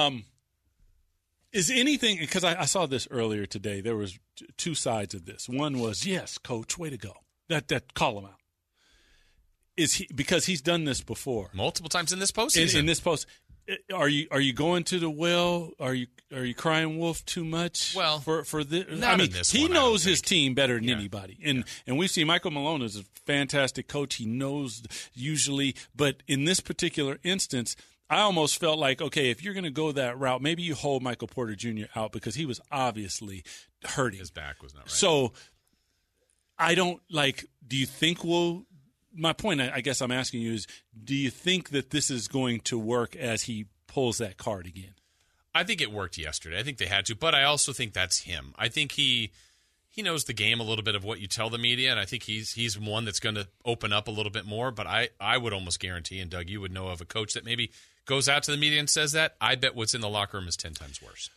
[SPEAKER 4] Is anything, because I saw this earlier today, there was two sides of this. One was, yes, coach, way to go. That call him out. Is he, because he's done this before
[SPEAKER 3] Multiple times in this postseason.
[SPEAKER 4] in this post. Are you going to the well? Are you crying wolf too much?
[SPEAKER 3] Well,
[SPEAKER 4] for this,
[SPEAKER 3] not in this
[SPEAKER 4] he
[SPEAKER 3] one,
[SPEAKER 4] knows
[SPEAKER 3] I don't
[SPEAKER 4] his
[SPEAKER 3] think.
[SPEAKER 4] team better than anybody, and we see Michael Malone is a fantastic coach. He knows usually, but in this particular instance, I almost felt like, okay, if you're going to go that route, maybe you hold Michael Porter Jr. out because he was obviously hurting.
[SPEAKER 3] His back was not right.
[SPEAKER 4] So I don't like. Do you think we'll? My point, I guess I'm asking you is, do you think that this is going to work as he pulls that card again?
[SPEAKER 3] I think it worked yesterday. I think they had to, but I also think that's him. I think he knows the game a little bit of what you tell the media, and I think he's one that's going to open up a little bit more. But I would almost guarantee, and Doug, you would know of a coach that maybe goes out to the media and says that. I bet what's in the locker room is 10 times worse.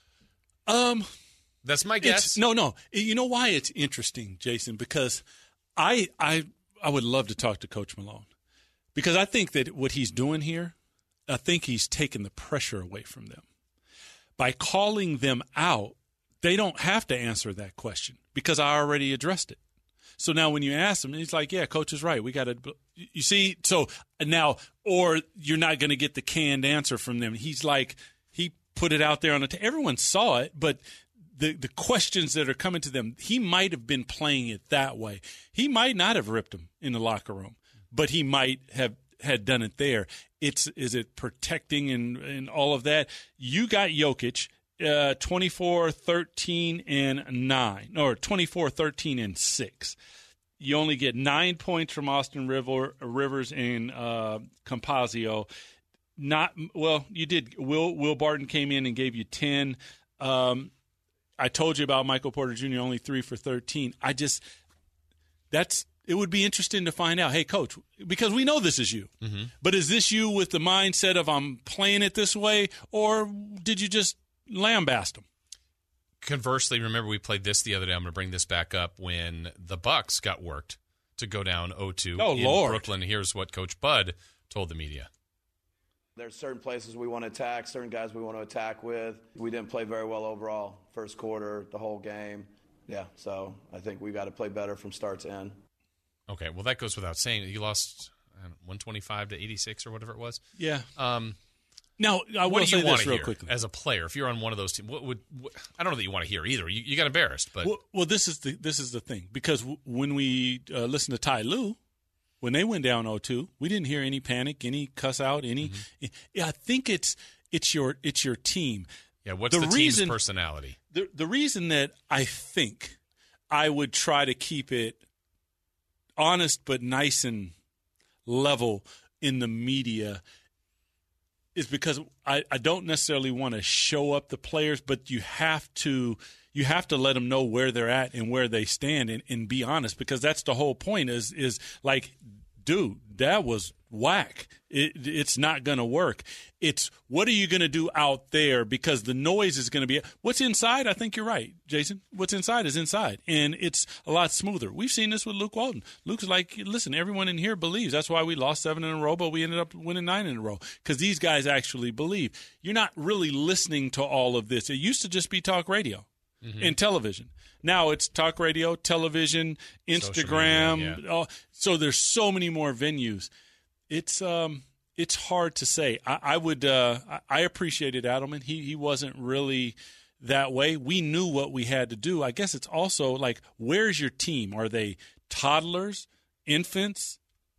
[SPEAKER 3] That's my guess.
[SPEAKER 4] No. You know why it's interesting, Jason? Because I would love to talk to Coach Malone, because I think that what he's doing here, I think he's taking the pressure away from them. By calling them out, they don't have to answer that question because I already addressed it. So now when you ask him, he's like, yeah, coach is right. We got to, you see, so now, or you're not going to get the canned answer from them. He's like, he put it out there on everyone saw it, but the questions that are coming to them, he might have been playing it that way. He might not have ripped them in the locker room, but he might have had done it there. Is it protecting and all of that? You got Jokic 24, 13, and 9, or 24, 13, and 6. You only get 9 points from Austin Rivers and Campazzo. You did. Will Barton came in and gave you 10. I told you about Michael Porter Jr. only 3 for 13. It would be interesting to find out, hey, coach, because we know this is you. Mm-hmm. But is this you with the mindset of I'm playing it this way, or did you just lambast them?
[SPEAKER 3] conversely, remember we played this the other day. I'm going to bring this back up when the Bucks got worked to go down 0-2 in
[SPEAKER 4] Lord.
[SPEAKER 3] Brooklyn. Here's what Coach Bud told the media.
[SPEAKER 10] There's certain places we want to attack, certain guys we want to attack with. We didn't play very well overall, first quarter, the whole game. Yeah, so I think we got to play better from start to end.
[SPEAKER 3] Okay, well, that goes without saying. You lost 125 to 86 or whatever it was.
[SPEAKER 4] Yeah. Now, I
[SPEAKER 3] what
[SPEAKER 4] will
[SPEAKER 3] do you
[SPEAKER 4] say
[SPEAKER 3] want
[SPEAKER 4] this
[SPEAKER 3] to
[SPEAKER 4] real
[SPEAKER 3] hear
[SPEAKER 4] quickly.
[SPEAKER 3] as a player if you're on one of those teams? I don't know that you want to hear either. You got embarrassed, but
[SPEAKER 4] Well, this is the thing, because when we listened to Ty Lue, when they went down 0-2, we didn't hear any panic, any cuss out, any. Yeah, I think it's your team.
[SPEAKER 3] yeah, what's the team's personality?
[SPEAKER 4] The reason that I think I would try to keep it honest but nice and level in the media is because I don't necessarily want to show up the players, but you have to let them know where they're at and where they stand and be honest, because that's the whole point is like, dude, that was whack. It's not going to work. It's what are you going to do out there, because the noise is going to be – what's inside, I think you're right, Jason. What's inside is inside, and it's a lot smoother. We've seen this with Luke Walton. Luke's like, listen, everyone in here believes. That's why we lost 7 in a row, but we ended up winning 9 in a row, because these guys actually believe. You're not really listening to all of this. It used to just be talk radio and television. Now it's talk radio, television, Instagram.
[SPEAKER 3] Media,
[SPEAKER 4] So there's so many more venues. It's hard to say. I appreciated Adelman. He wasn't really that way. We knew what we had to do. I guess it's also like, where's your team? Are they toddlers, infants,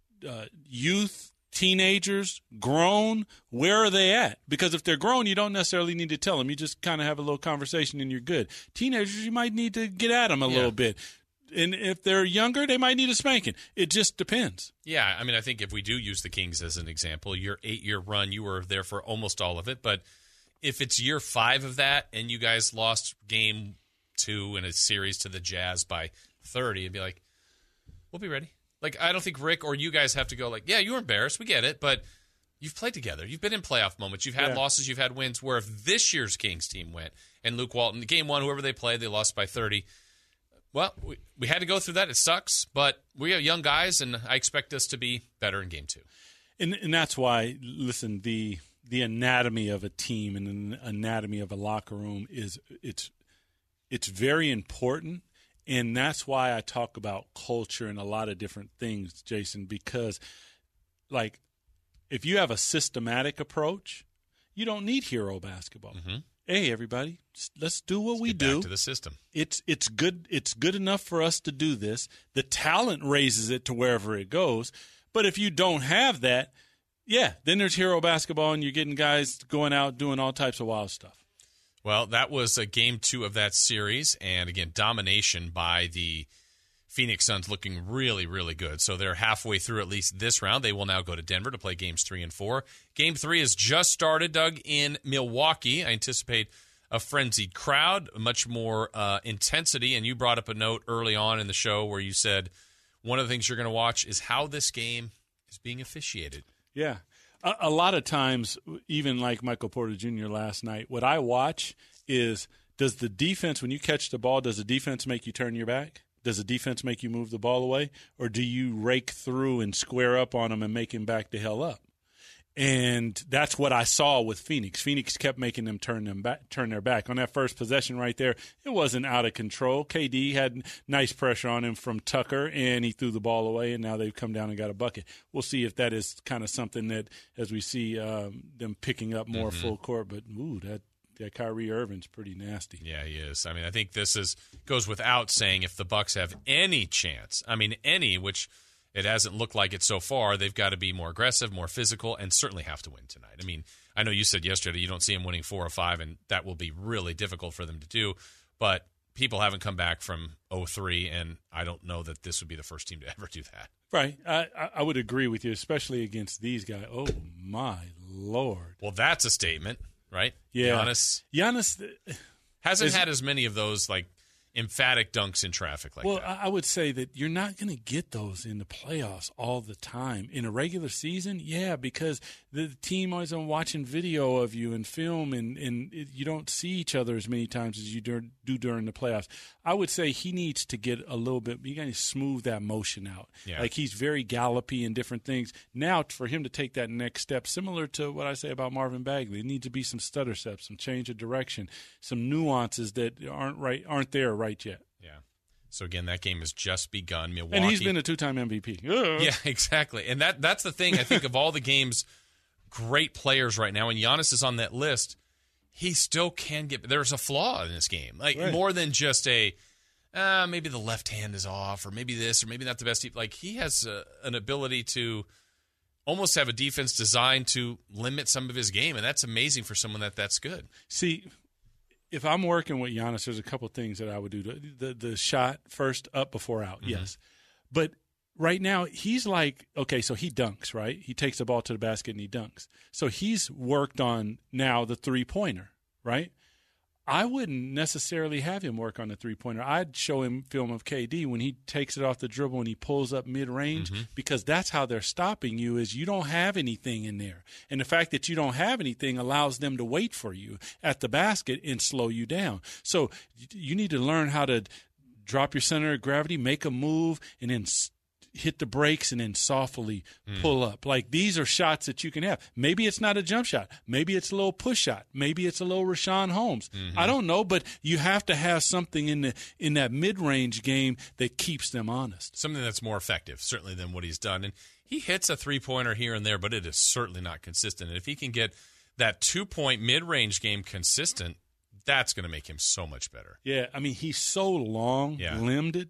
[SPEAKER 4] youth, teenagers, grown? Where are they at? Because if they're grown, you don't necessarily need to tell them. You just kind of have a little conversation and you're good. Teenagers, you might need to get at them a little bit. And if they're younger, they might need a spanking. It just depends.
[SPEAKER 3] Yeah, I mean, I think if we do use the Kings as an example, your 8-year run, you were there for almost all of it. But if it's year 5 of that and you guys lost game 2 in a series to the Jazz by 30, it'd be like, we'll be ready. Like, I don't think Rick or you guys have to go like, yeah, you were embarrassed. We get it. But you've played together. You've been in playoff moments. You've had losses. You've had wins. Where if this year's Kings team went and Luke Walton, game 1, whoever they played, they lost by 30. Well, we had to go through that. It sucks, but we are young guys, and I expect us to be better in game 2.
[SPEAKER 4] And that's why, listen, the anatomy of a team and the anatomy of a locker room it's very important, and that's why I talk about culture and a lot of different things, Jason, because, like, if you have a systematic approach, you don't need hero basketball.
[SPEAKER 3] Mm-hmm.
[SPEAKER 4] Hey, everybody, let's do what we
[SPEAKER 3] get
[SPEAKER 4] do.
[SPEAKER 3] Back to the system.
[SPEAKER 4] It's good. It's good enough for us to do this. The talent raises it to wherever it goes. But if you don't have that, then there's hero basketball, and you're getting guys going out doing all types of wild stuff.
[SPEAKER 3] Well, that was game 2 of that series, and again, domination by the Phoenix Suns, looking really, really good. So they're halfway through at least this round. They will now go to Denver to play games 3 and 4. Game 3 has just started, Doug, in Milwaukee. I anticipate a frenzied crowd, much more intensity. And you brought up a note early on in the show where you said one of the things you're going to watch is how this game is being officiated.
[SPEAKER 4] Yeah. A lot of times, even like Michael Porter Jr. last night, what I watch is, does the defense, when you catch the ball, does the defense make you turn your back? Does the defense make you move the ball away? Or do you rake through and square up on them and make him back the hell up? And that's what I saw with Phoenix. Phoenix kept making them turn their back. On that first possession right there, it wasn't out of control. KD had nice pressure on him from Tucker, and he threw the ball away, and now they've come down and got a bucket. We'll see if that is kind of something that, as we see them picking up more full court, but that Kyrie Irving's pretty nasty.
[SPEAKER 3] Yeah, he is. I mean, I think this goes without saying, if the Bucks have any chance, which it hasn't looked like it so far, they've got to be more aggressive, more physical, and certainly have to win tonight. I mean, I know you said yesterday you don't see them winning 4 or 5, and that will be really difficult for them to do, but people haven't come back from 0-3, and I don't know that this would be the first team to ever do that.
[SPEAKER 4] Right. I would agree with you, especially against these guys. Oh, my Lord.
[SPEAKER 3] Well, that's a statement. Right?
[SPEAKER 4] Yeah.
[SPEAKER 3] Giannis hasn't had as many of those, like, emphatic dunks in traffic like that.
[SPEAKER 4] Well, I would say that you're not going to get those in the playoffs all the time. In a regular season, yeah, because the team always on watching video of you and film, and you don't see each other as many times as you do during the playoffs. I would say he needs to get a little bit – you got to smooth that motion out.
[SPEAKER 3] Yeah.
[SPEAKER 4] Like he's very gallopy and different things. Now for him to take that next step, similar to what I say about Marvin Bagley, it needs to be some stutter steps, some change of direction, some nuances that aren't there right yet.
[SPEAKER 3] Yeah. So again, that game has just begun. Milwaukee,
[SPEAKER 4] and he's been a 2-time MVP.
[SPEAKER 3] Yeah, exactly. And that's the thing. I think of all the games, great players right now, and Giannis is on that list. He still can get. There's a flaw in this game, like more than just maybe the left hand is off, or maybe this, or maybe not the best. Like he has an ability to almost have a defense designed to limit some of his game, and that's amazing for someone that's good.
[SPEAKER 4] See, if I'm working with Giannis, there's a couple things that I would do. The shot first, up before out, yes. But right now, he's like, okay, so he dunks, right? He takes the ball to the basket and he dunks. So he's worked on now the three-pointer, right? I wouldn't necessarily have him work on the three-pointer. I'd show him film of KD when he takes it off the dribble and he pulls up mid-range, because that's how they're stopping you, is you don't have anything in there. And the fact that you don't have anything allows them to wait for you at the basket and slow you down. So you need to learn how to drop your center of gravity, make a move, and then hit the brakes and then softly pull up. Like, these are shots that you can have. Maybe it's not a jump shot. Maybe it's a little push shot. Maybe it's a little Rashawn Holmes. I don't know, but you have to have something in that mid-range game that keeps them honest.
[SPEAKER 3] Something that's more effective, certainly, than what he's done. And he hits a three-pointer here and there, but it is certainly not consistent. And if he can get that 2-point mid-range game consistent, that's going to make him so much better.
[SPEAKER 4] Yeah, I mean, he's so long-limbed.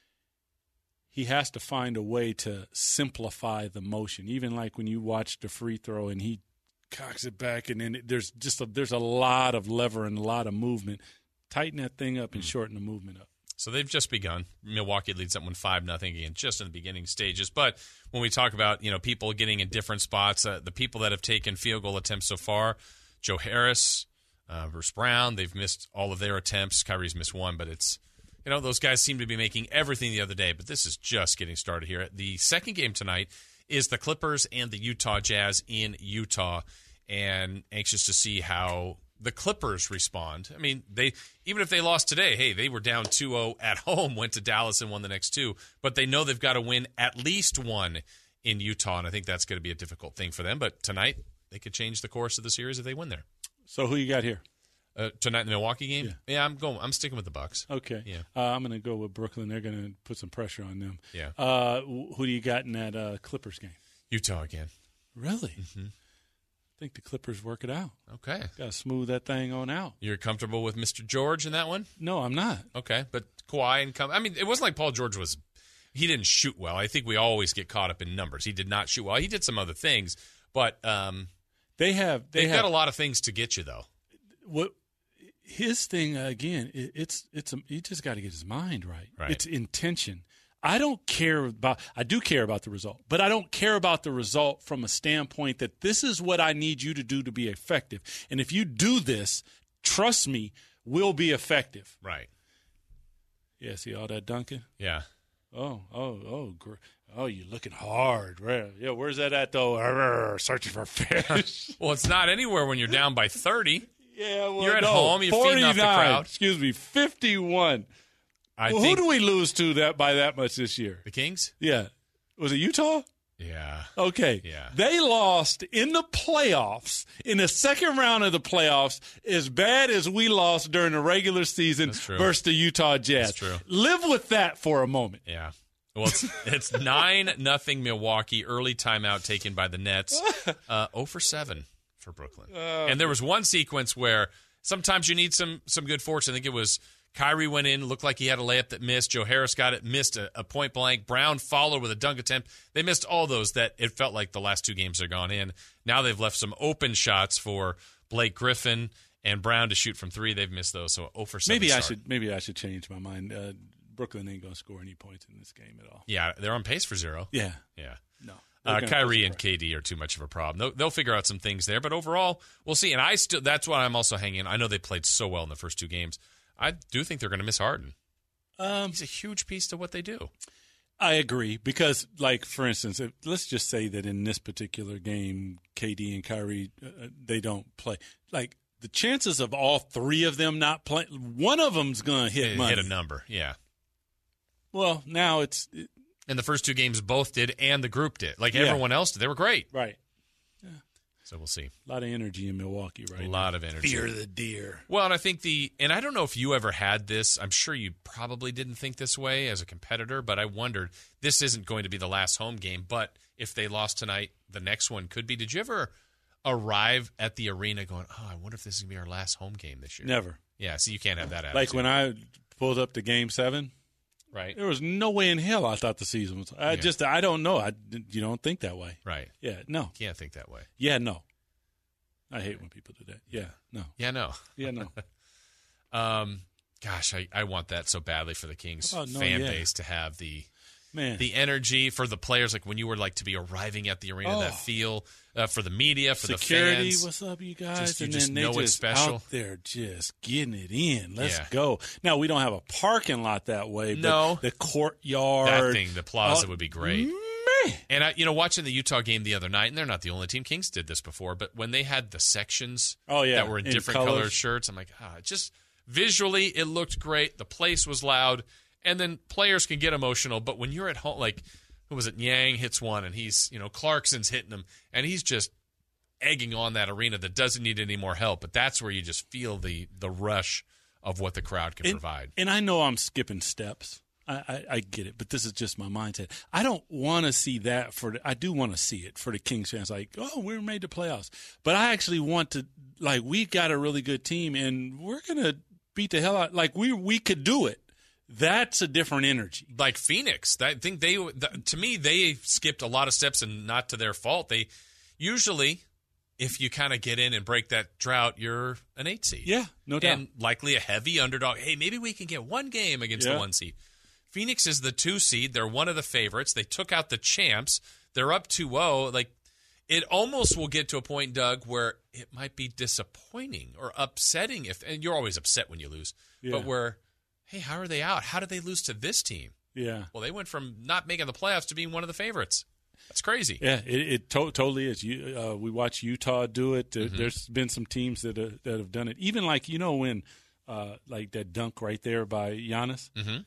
[SPEAKER 4] He has to find a way to simplify the motion. Even like when you watch the free throw and he cocks it back, and then there's a lot of lever and a lot of movement. Tighten that thing up and shorten the movement up.
[SPEAKER 3] So they've just begun. Milwaukee leads that one 5-0 again, just in the beginning stages. But when we talk about people getting in different spots, the people that have taken field goal attempts so far, Joe Harris, Bruce Brown, they've missed all of their attempts. Kyrie's missed one, but it's. Those guys seem to be making everything the other day, but this is just getting started here. The second game tonight is the Clippers and the Utah Jazz in Utah, and anxious to see how the Clippers respond. I mean, even if they lost today, hey, they were down 2-0 at home, went to Dallas and won the next two, but they know they've got to win at least one in Utah, and I think that's going to be a difficult thing for them. But tonight, they could change the course of the series if they win there.
[SPEAKER 4] So who you got here?
[SPEAKER 3] Tonight in the Milwaukee game? Yeah, I'm sticking with the Bucks.
[SPEAKER 4] Okay.
[SPEAKER 3] Yeah.
[SPEAKER 4] I'm going to go with Brooklyn. They're going to put some pressure on them.
[SPEAKER 3] Yeah.
[SPEAKER 4] Who do you got in that Clippers game?
[SPEAKER 3] Utah again.
[SPEAKER 4] Really? I think the Clippers work it out.
[SPEAKER 3] Okay.
[SPEAKER 4] Got to smooth that thing on out.
[SPEAKER 3] You're comfortable with Mr. George in that one?
[SPEAKER 4] No, I'm not.
[SPEAKER 3] Okay, but Kawhi and it wasn't like Paul George he didn't shoot well. I think we always get caught up in numbers. He did not shoot well. He did some other things, but they've got a lot of things to get you though.
[SPEAKER 4] What? His thing again, he just got to get his mind right. It's intention. I do care about the result, but I don't care about the result from a standpoint that this is what I need you to do to be effective. And if you do this, trust me, we'll be effective.
[SPEAKER 3] Right.
[SPEAKER 4] Yeah, see all that dunking?
[SPEAKER 3] Yeah.
[SPEAKER 4] Oh, you're looking hard. Yeah, where's that at though? Searching for fish.
[SPEAKER 3] Well, it's not anywhere when you're down by 30.
[SPEAKER 4] Yeah, well,
[SPEAKER 3] you're at home. You're feeding off the crowd.
[SPEAKER 4] Excuse me, 51. Who do we lose to by that much this year?
[SPEAKER 3] The Kings?
[SPEAKER 4] Yeah. Was it Utah?
[SPEAKER 3] Yeah.
[SPEAKER 4] Okay.
[SPEAKER 3] Yeah.
[SPEAKER 4] They lost in the playoffs, in the second round of the playoffs, as bad as we lost during the regular season versus the Utah Jazz.
[SPEAKER 3] That's true.
[SPEAKER 4] Live with that for a moment.
[SPEAKER 3] Yeah. Well, it's 9-0 Milwaukee. Early timeout taken by the Nets. 0 for 7. For Brooklyn. And there was one sequence where sometimes you need some good fortune. I think it was Kyrie went in, looked like he had a layup that missed. Joe Harris got it, missed a point blank. Brown followed with a dunk attempt. They missed all those that it felt like the last two games are gone in. Now they've left some open shots for Blake Griffin and Brown to shoot from three. They've missed those, so 0 for 7
[SPEAKER 4] Maybe I should change my mind. Brooklyn ain't going to score any points in this game at all.
[SPEAKER 3] Yeah, they're on pace for 0.
[SPEAKER 4] Yeah.
[SPEAKER 3] No. Kyrie and KD are too much of a problem. They'll figure out some things there, but overall, we'll see. And that's why I'm also hanging. I know they played so well in the first two games. I do think they're going to miss Harden. He's a huge piece to what they do.
[SPEAKER 4] I agree because, like, for instance, let's just say that in this particular game, KD and Kyrie, they don't play. Like, the chances of all three of them not playing, one of them's going to hit money.
[SPEAKER 3] Hit a number, yeah.
[SPEAKER 4] Well, now it's...
[SPEAKER 3] And the first two games both did, and the group did. Like, everyone else did. They were great.
[SPEAKER 4] Right. Yeah.
[SPEAKER 3] So we'll see.
[SPEAKER 4] A lot of energy in Milwaukee right now.
[SPEAKER 3] A lot of energy.
[SPEAKER 4] Fear the deer.
[SPEAKER 3] Well, and I think and I don't know if you ever had this. I'm sure you probably didn't think this way as a competitor, but I wondered, this isn't going to be the last home game, but if they lost tonight, the next one could be. Did you ever arrive at the arena going, oh, I wonder if this is going to be our last home game this year?
[SPEAKER 4] Never.
[SPEAKER 3] Yeah, so you can't have that attitude.
[SPEAKER 4] Like when I pulled up to Game 7,
[SPEAKER 3] right?
[SPEAKER 4] There was no way in hell I thought the season was. I don't know. You don't think that way.
[SPEAKER 3] Right.
[SPEAKER 4] Yeah, no.
[SPEAKER 3] You can't think that way.
[SPEAKER 4] Yeah, no. I hate when people do that. Yeah, no.
[SPEAKER 3] Yeah, no.
[SPEAKER 4] Yeah, no.
[SPEAKER 3] Gosh, I want that so badly for the Kings fan base to have the energy for the players, like when you were like to be arriving at the arena, that feel for the media, for
[SPEAKER 4] security,
[SPEAKER 3] the fans.
[SPEAKER 4] What's up, you guys?
[SPEAKER 3] You
[SPEAKER 4] and
[SPEAKER 3] just
[SPEAKER 4] then they
[SPEAKER 3] know
[SPEAKER 4] just
[SPEAKER 3] it's special.
[SPEAKER 4] Out there just getting it in. Let's go. Now, we don't have a parking lot that way, but the courtyard.
[SPEAKER 3] That thing, the plaza would be great. And watching the Utah game the other night, and they're not the only team. Kings did this before, but when they had the sections that were in different colored shirts, I'm like, just visually it looked great. The place was loud, and then players can get emotional. But when you're at home, like, who was it? Yang hits one, and he's, Clarkson's hitting him, and he's just egging on that arena that doesn't need any more help. But that's where you just feel the rush of what the crowd can provide.
[SPEAKER 4] And I know I'm skipping steps. I get it, but this is just my mindset. I don't want to see that I do want to see it for the Kings fans. Like, oh, we're made the playoffs. But I actually want to, like, we got a really good team, and we're going to beat the hell out. Like, we could do it. That's a different energy.
[SPEAKER 3] Like Phoenix. I think to me, they skipped a lot of steps, and not to their fault. They usually, if you kind of get in and break that drought, you're an 8 seed.
[SPEAKER 4] Yeah, no doubt.
[SPEAKER 3] And likely a heavy underdog. Hey, maybe we can get one game against the 1 seed. Phoenix is the 2 seed. They're one of the favorites. They took out the champs. They're up 2-0. Like, it almost will get to a point, Doug, where it might be disappointing or upsetting. And you're always upset when you lose. Yeah. But where, hey, how are they out? How did they lose to this team?
[SPEAKER 4] Yeah.
[SPEAKER 3] Well, they went from not making the playoffs to being one of the favorites. That's crazy.
[SPEAKER 4] Yeah, it totally is. We watch Utah do it. There's been some teams that have done it. Even like, when like that dunk right there by Giannis.
[SPEAKER 3] Mm-hmm.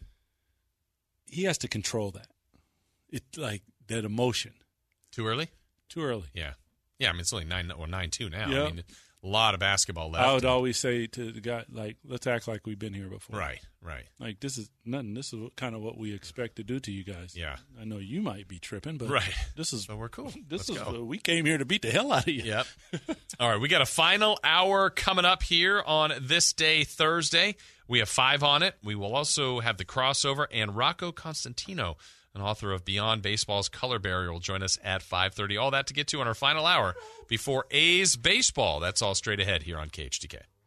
[SPEAKER 4] He has to control that. It's like that emotion.
[SPEAKER 3] Too early?
[SPEAKER 4] Too early.
[SPEAKER 3] Yeah. Yeah, I mean, it's only 9-2 now.
[SPEAKER 4] Yep.
[SPEAKER 3] I mean, a lot of basketball left.
[SPEAKER 4] I would always say to the guy, like, let's act like we've been here before.
[SPEAKER 3] Right.
[SPEAKER 4] Like, this is nothing. This is kind of what we expect to do to you guys.
[SPEAKER 3] Yeah.
[SPEAKER 4] I know you might be tripping, but
[SPEAKER 3] but we're cool.
[SPEAKER 4] We came here to beat the hell out of you.
[SPEAKER 3] Yep. All right, we got a final hour coming up here on this day, Thursday. We have 5 on it. We will also have the crossover, and Rocco Constantino, an author of Beyond Baseball's Color Barrier, will join us at 5:30. All that to get to on our final hour before A's baseball. That's all straight ahead here on KHTK.